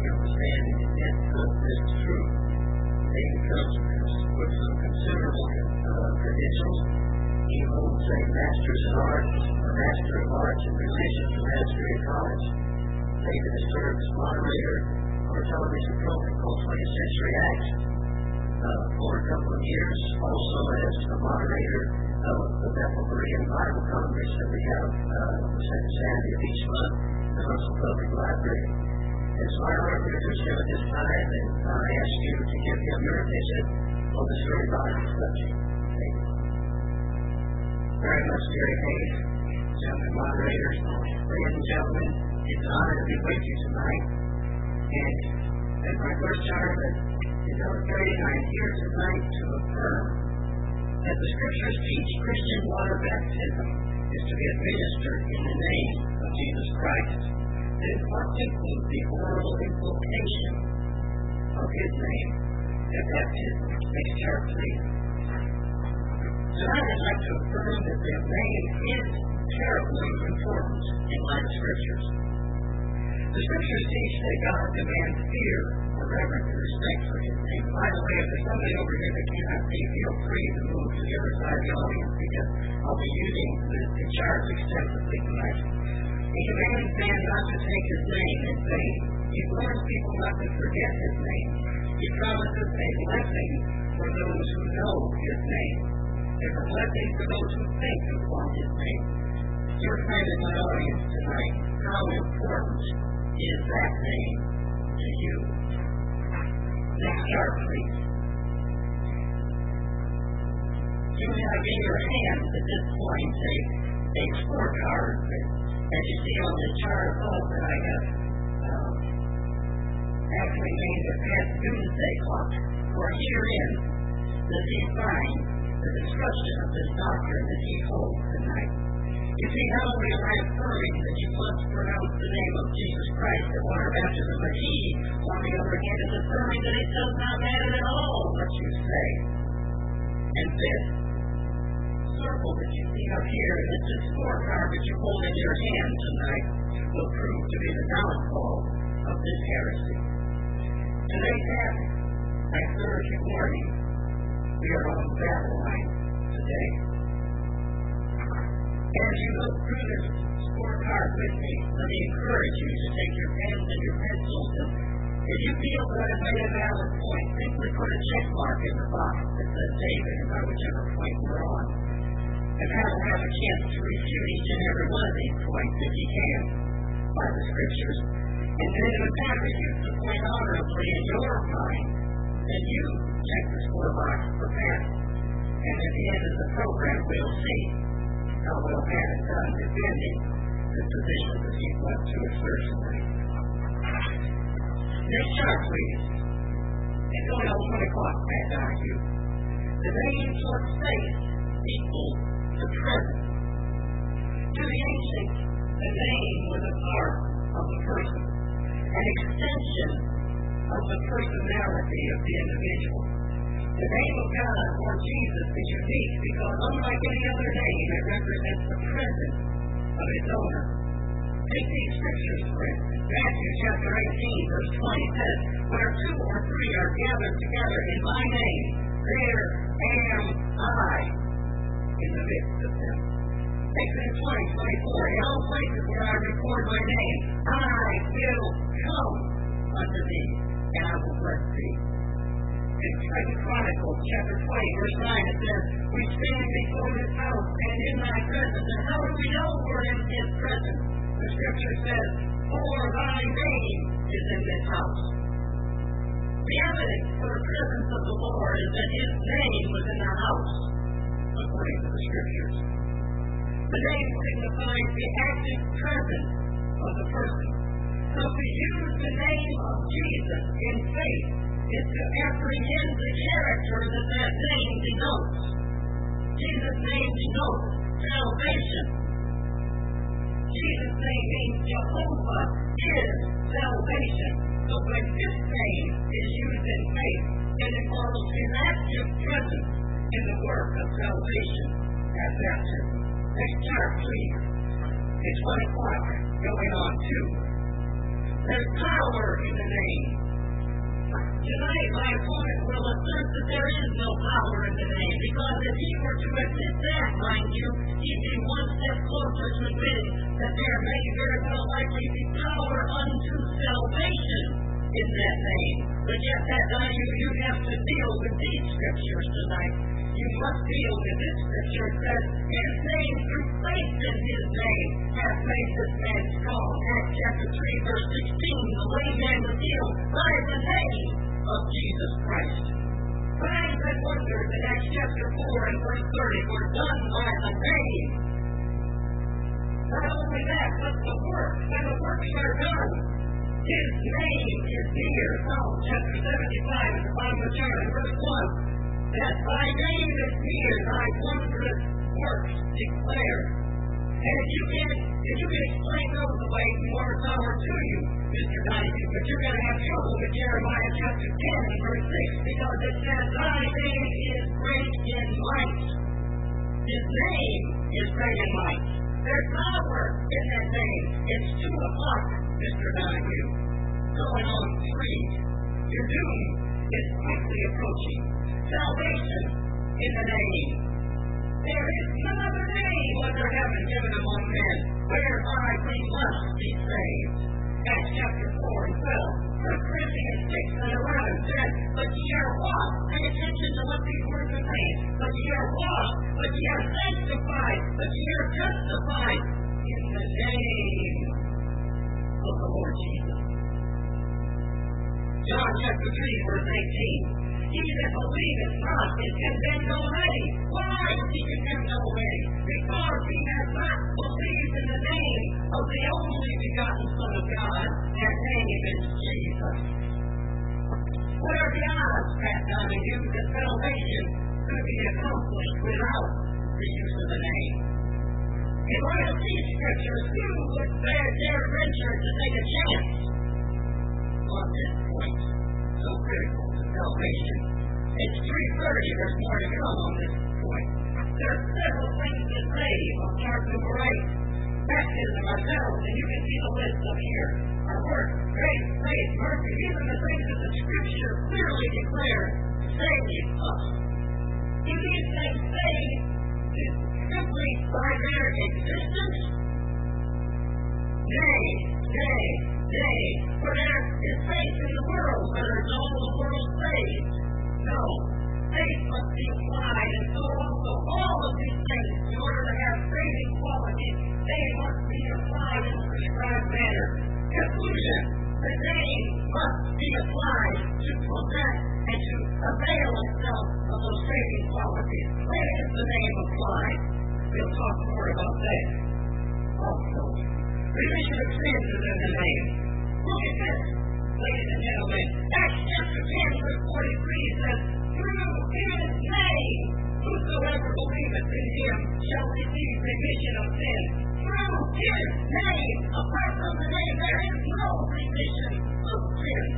the understanding and depth of this truth. David comes with some considerable credentials. He holds a Master's in Arts, a Master of Arts in Religion from Asbury College. David has served as moderator on a television program called 20th Century Acts for a couple of years, also as a moderator of the Bethel Berean Bible Congress that we have the second Saturday of each month in the Russell Public Library. And so I want to introduce him at this time, and I ask you to give him your attention on this very vital subject. Thank you very much, Jerry Hayes, gentlemen moderators, ladies and gentlemen. It's an honor to be with you tonight. And as my first sermon is illustrating, I am here tonight to affirm that the Scriptures teach Christian water baptism is to be administered in the name of Jesus Christ. This must include the oral invocation of His name at baptism. Next chart, please. Tonight I'd like to affirm that the name is terribly important in light of Scriptures. The Scriptures teach that God demands fear, reverence, and respect for His name. By the way, if there's somebody over here that cannot see, feel free to move to the other side of the audience because I'll be using the charts extensively tonight. He commands man not to take His name in vain. He warns people not to forget His name. He promises a blessing for those who know His name. There's a blessing for those who think upon His name. Your friend in my audience tonight, how important is that name to you? Next chart, please. You have in your hands at this point a scorecard that, as you see on the chart above, that I have actually named a past doomsday clock. For herein does He find the destruction of this doctrine that He holds tonight. You see, not only am I affirming that you must pronounce the name of Jesus Christ at water baptism, but He, on the other hand, is affirming that it does not matter at all what you say. And this circle that you see up here, this scorecard that you hold in your hand tonight, will prove to be the downfall of this heresy. Today's habit, I urge you warning, we are on the battle line today. As you look through this scorecard with me, let me encourage you to take your pens and your pencils, and if you feel that I've made a valid point, simply put a check mark in the box that says David, and by whichever point we're on. And have a chance to refute each and every one of these points, if you can, by the Scriptures. And then if it passes you to point honorably in your mind, then you check the score box for pass. And at the end of the program, we'll see how well had it done defending the position that he went to it personally. Next chart, please. It's going on 20 o'clock back down you. The name plus faith equals the present. To the ancients, the name was a part of the person, an extension of the personality of the individual. The name of God, or Jesus, is unique because unlike any other name, it represents the presence of its owner. Take these scriptures for instance. Matthew chapter 18, verse 20 says, "Where two or three are gathered together in my name, there am I in the midst of them." Exodus 20:24, "In all places where I record my name, I will come unto thee, and I will bless thee." In 2 Chronicles chapter 20, verse 9, it says, "We stand before this house and in thy presence." And how do we know we're in his presence? The scripture says, "For thy name is in this house." The evidence for the presence of the Lord is that his name was in the house, according to the scriptures. The name signifies the active presence of the person. So to use the name of Jesus in faith is to apprehend the character that that name denotes. Jesus' name denotes salvation. Jesus' name means Jehovah is salvation. So when this name is used in faith, it involves his active presence in the work of salvation at baptism. Next chart, please. It's 1 o'clock, going on 2. There's power in the name. Tonight, my opponent will assert that there is no power in the name, because if he were to admit that, mind you, he'd be one step closer to admitting that there may very well likely be power unto salvation in that name. But yet, you have to deal with these scriptures tonight. You must deal with this scripture. It says, his name, through faith in his name, hath made this man strong. Acts chapter 3, verse 16, the lame man was healed by the name of Jesus Christ. Signs and wonders in Acts chapter 4 and verse 30 were done by the name. Not only that, but the works, and the works are done. His name is here. Psalm chapter 75 at the bottom of the chart, verse 1. That thy name is near, thy wondrous works declare. And if you can explain those away, more power to you, Mr. Donahue, but you're going to have trouble with Jeremiah chapter 10 and verse 6, because it says, thy name is great in might. His name is great in might. There's power in that name. It's 2 o'clock, Mr. Donahue. Going on 3. Your doom is quickly approaching. Salvation in the name. There is no other name under heaven given among men whereby we must be saved. Acts chapter 4 and 12. 1 Corinthians 6 and 11 says, but ye are washed. Pay attention to what these words are saying. But ye are washed, but ye are sanctified, but ye are justified in the name of the Lord Jesus. John chapter 3 verse 18. He that believeth not is condemned already. Why is he condemned already? Because he has not believed in the name of the only begotten Son of God. That name is Jesus. What are the odds, Pat Donahue, that salvation could be accomplished without the use of the name? In light of these scriptures, who would dare venture to take a chance on this point so critical to salvation? It's 3:30. There's more to come on this point. There are several things to say on chart number 8. Baptism, ourselves, and you can see the list up here. Our work, grace, faith, mercy, these are the things that the Scripture clearly declares save us. Do these things save simply by their existence? Nay. For there is faith in the world, but is all the world saved? No. Faith must be applied, and so also all of these things, in order to have saving qualities, they must be applied in a prescribed manner. Conclusion: the name must be applied to possess and to avail itself of those saving qualities. Where is the name applied? We'll talk more about that. Also, remission of sins is in the name. Look at this, ladies and gentlemen. Acts chapter 10, verse 43 says, through his name, whosoever believeth in him shall receive remission of sins. Through his name, apart from the name, there is no remission of sins.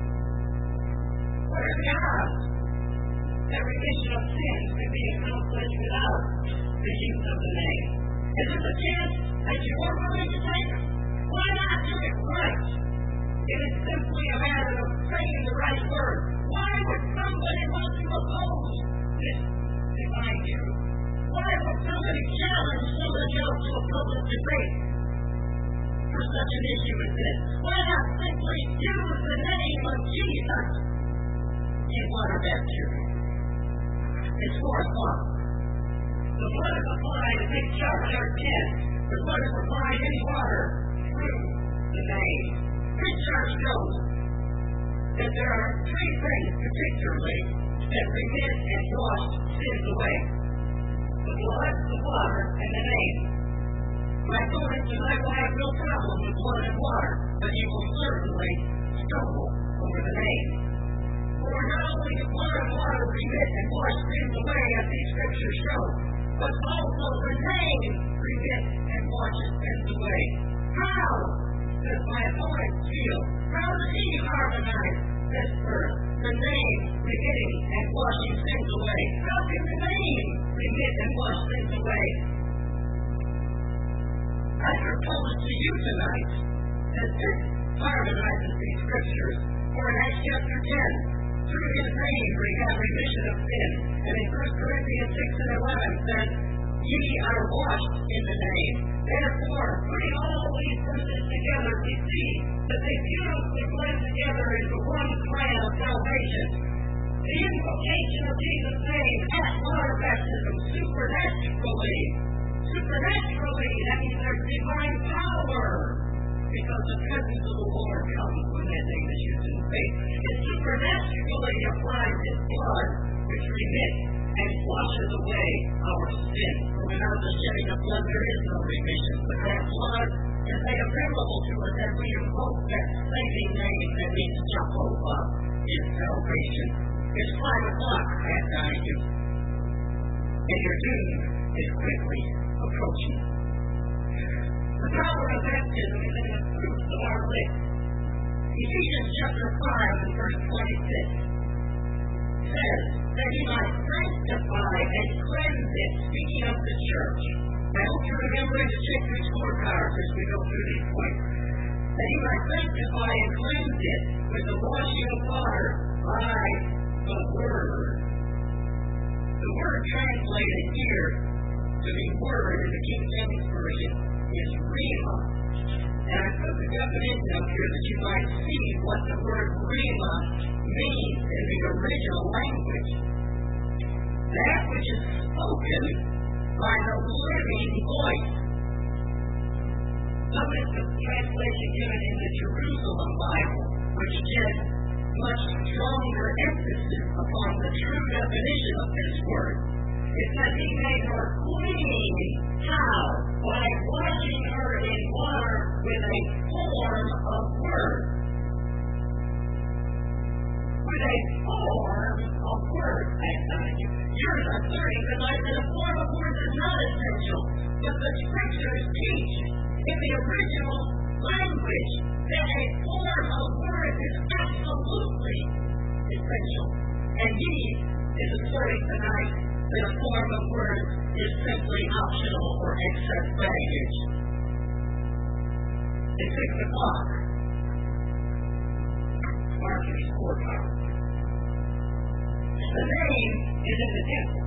What are the odds that remission of sins can be accomplished without the use of the name? Is it a chance that you are willing to take? Why not do it right? It is simply a matter of saying the right word. Why would somebody want to oppose this divine truth? Why would somebody challenge somebody else to a public debate for such an issue as this? Why not simply use the name of Jesus in water baptism? It's 4 o'clock. The blood is applied in big chart 10. The blood is applied in water through the name. Big chart shows that there are 3 things particularly that remit and wash sins away: the blood, the water, and the name. My opponent tonight will have no problem with blood and water, but he will certainly stumble over the name. For not only the blood and water remit and wash sins away, as these scriptures show, but also the name remits and washes sins away. How does my opponent feel? How does he harmonize this verse? The name remitting and washing sins away. How can the name remit and wash sins away? I propose to you tonight that this harmonizes these scriptures. For in Acts chapter 10, through his name we have remission of sin. And in 1 Corinthians 6 and 11 says, ye are washed in the name. Therefore, putting all these verses together, we see that they beautifully blend together into one plan of salvation. The invocation of Jesus' name at water baptism supernaturally. That means there's divine power. Because the presence of the Lord comes when that name is used in faith. It supernaturally applies his blood, which remits and washes away our sin. For without the shedding of blood, there is no remission. But that blood is made available to us as we invoke that saving name that means Jehovah is salvation. It's 5 o'clock, I advise you. And your doom is quickly approaching. The power of baptism is in the fruits of our lips. Ephesians chapter 5 and verse 26 says that he might sanctify and cleanse it, speaking of the church. I hope you remember to check your scorecards as we go through these points. That he might sanctify and cleanse it with the washing of water by the word. The word translated here to be word in the King James Version is rhema. And I put the definition up here that you might see what the word rhema means in the original language. That which is spoken by the living voice. Notice the translation given in the Jerusalem Bible, which gives much stronger emphasis upon the true definition of this word. It says he made her clean. How? By washing her in water with a form of word. With a form of word. You're asserting tonight that a form of words is not essential, but the scriptures teach in the original language that a form of words is absolutely essential. And he is asserting tonight that a form of words is simply optional or excess baggage. It's 6 o'clock. Mark your scorecard. The name is in the temple.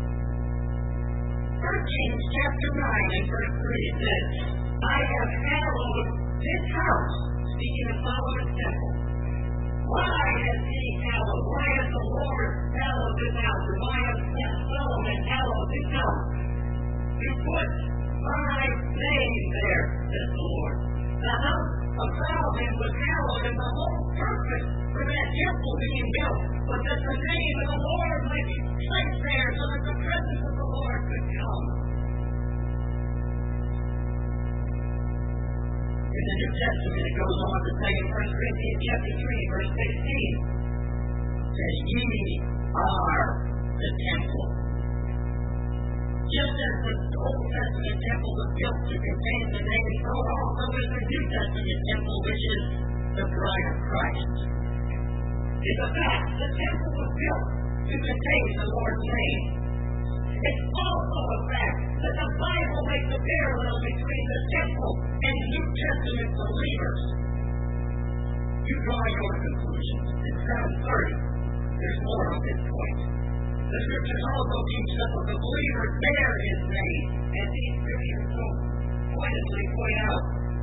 1 Kings chapter 9 and verse 3 says, I have hallowed this house, speaking of Solomon's temple. Why has he hallowed? Why has the Lord hallowed this house? Or why has Solomon hallowed this house? To put my name there, says the Lord. The house of Solomon was hallowed, and the whole purpose for that temple being built was that the name of the Lord might be placed there so that the presence of the Lord could come. In the New Testament, it goes on to say in 1 Corinthians chapter 3, verse 16, that ye are the temple. Just as the Old Testament temple was built to contain the name, so also is the New Testament temple, which is the bride of Christ. It's a fact, the temple was built to contain the Lord's name. It's also a fact that the Bible makes a parallel between the temple and New Testament believers. You draw your conclusions. In 7:30, there's more on this point. The scriptures also teach us that the believers bear his name, and these scriptures so pointedly point out.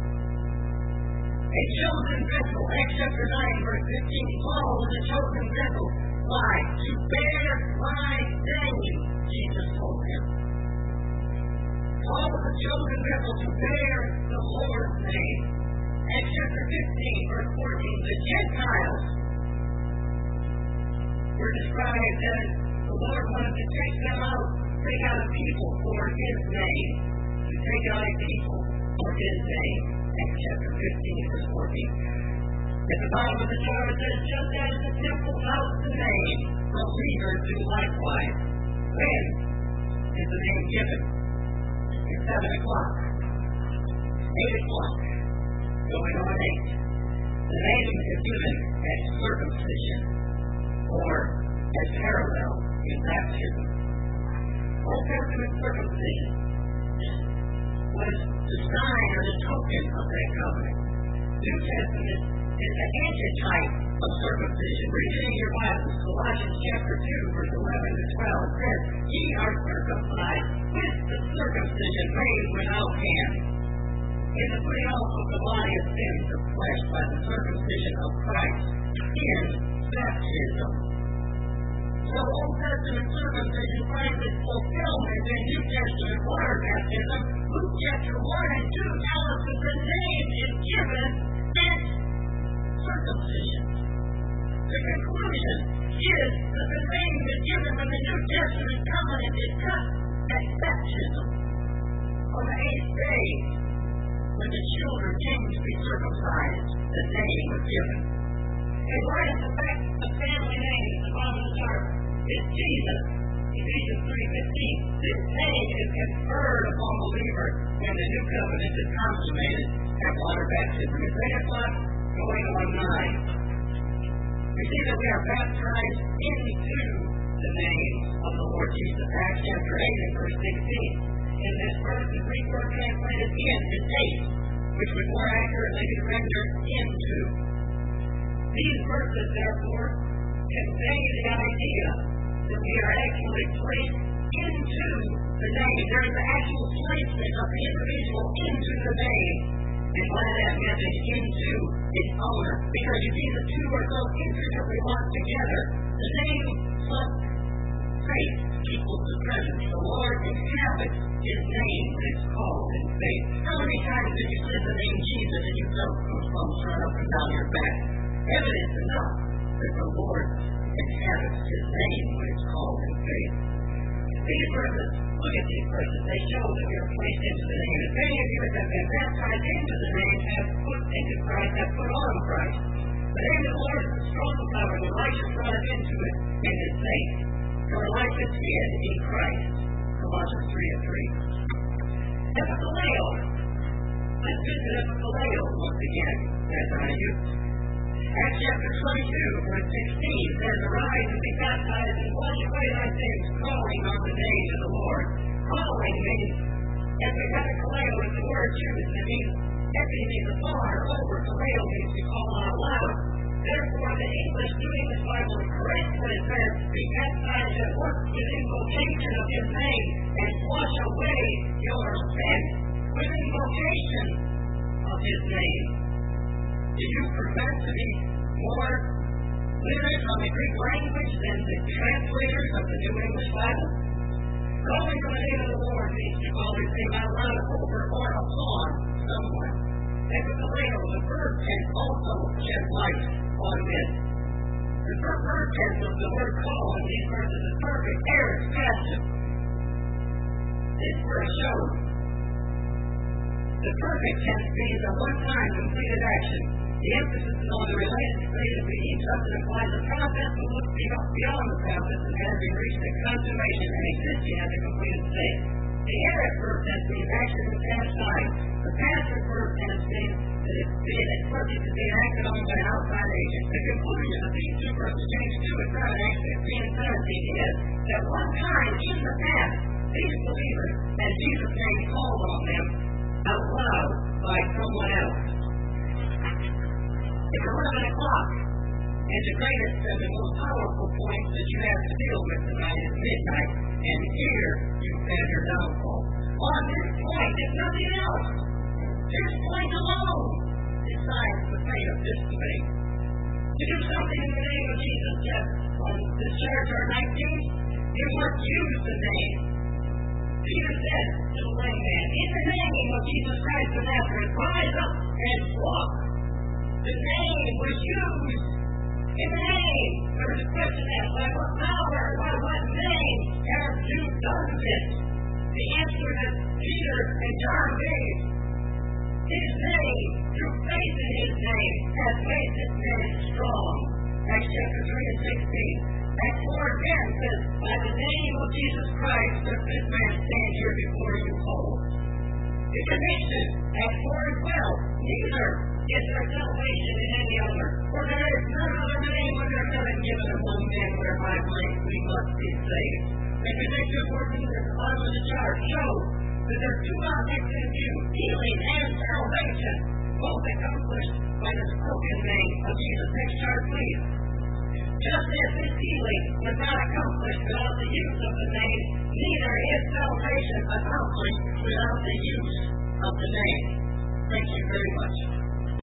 A chosen vessel, Acts chapter 9, verse 15, Paul was a chosen vessel. Why? To bear my name, Jesus told him. Paul was a chosen vessel to bear the Lord's name. Acts chapter 15, verse 14, the Gentiles were described as the Lord wanted to take them out, take out a people for his name. To take out a people for his name. Acts chapter 15, verse 14. At the bottom of the jar it says, just as the temple housed the name, believers do likewise. When is the name given? It's 7 o'clock. 8 o'clock. Going on 8. The name is given as circumcision, or as parallel in baptism. Old Testament circumcision was the sign or the token of that covenant. New Testament is the antitype of circumcision. Reading your Bibles, Colossians chapter 2, verse 11 to 12 says, "Ye are circumcised with the circumcision made without hands, in the putting off of the body of sins of flesh by the circumcision of Christ in baptism." So Old Testament circumcision finds its fulfillment in New Testament water baptism. Luke chapter 1 and 2 tell us that the name is given at circumcision. The conclusion is that the name is given when the New Testament covenant is cut at baptism. On the 8th day, when the children came to be circumcised, the name was given. And right at the back of the family name at the bottom of the chart is Jesus. Ephesians 3:15. This name is conferred upon believers when the new covenant is consummated at water baptism. Is that o'clock? Going on 9. We see that we are baptized into the name of the Lord Jesus. Acts chapter 8 and verse 16. In this verse, the Greek word translated in is eight, which would more accurately be rendered into. These verses, therefore, convey the idea that we are actually placed into the name. There is the actual placement of the individual into the name. And by that message, into its owner. Because you see, the two are so intricately locked together. The name plus faith equals the presence. The Lord inhabits His name when it's called in faith. How many times did you say the name Jesus and you felt goosebumps run up and down your back? Evidence enough that the Lord inhabits His name when it's called in faith. These verses, look at these verses, they show that we are placed into the name. And many of you that have been baptized into the name have put into Christ, have put on Christ. The name of the Lord is a strong power. The righteous run into it in His faith. For life is hid in Christ. Colossians 3:3. Epithaleo. Let's visit Epithaleo once again, as I used. Acts chapter 22, verse 16 says, "Arise and be baptized and wash away thy sins, calling on the name of the Lord." Calling means, epithaleo is the word used. It means, epi means upon or over. Kaleo means to call out loud. Therefore, the English New English Bible is correct when it says, "Be baptized at once with invocation of His name, and wash away your sins." With invocation of His name. Do you profess to be more literate on the Greek language than the translators of the New English Bible? Calling on the name of the Lord means to call His name out loud over or upon someone. Epithaleo, the verb tense, also sheds light on this. The verb tense of the word call in these verses is perfect, aorist, passive. This verse shows the perfect tense means a one-time completed action. The emphasis is on the related state of being something that implies a process that looks beyond the process and having reached a consummation and existing as a completed state. The aorist verb tense means action in the past time. The passive verb tense means that it's subject to being acted on by an outside agent. The conclusion of these two verses, James 2 and 7, 16 and 17, is that one time in the past, these believers, and Jesus' name called on them out loud by someone else. It's 11 o'clock, and the greatest and the most powerful point that you have to deal with tonight is midnight, and here you stand your downfall. On this point, if nothing else, this point alone decides the fate of this debate. To do something in the name of Jesus, just on this church or 19, you must use the name. Peter said to the lame man, "In the name of Jesus Christ of Nazareth, rise up and walk." The name was used. In the name, there was a question asked, by what power, by what name have you done this? The answer that Peter and John gave, His name, through faith in His name, has made this man strong. Acts chapter 3 and 16. Acts 4 again says, "By the name of Jesus Christ, does this man stand here before you whole." The conviction, Acts 4 and 12, "Neither is there salvation in any other, for there is none other name under heaven given among men whereby we must be saved." The conviction for Jesus at the bottom of the chart shows that there are two objects in view, healing and salvation. both accomplished by the spoken name of Jesus. Next chart, please. Just as this healing was not accomplished without the use of the name, neither is salvation accomplished without the use of the name. Thank you very much.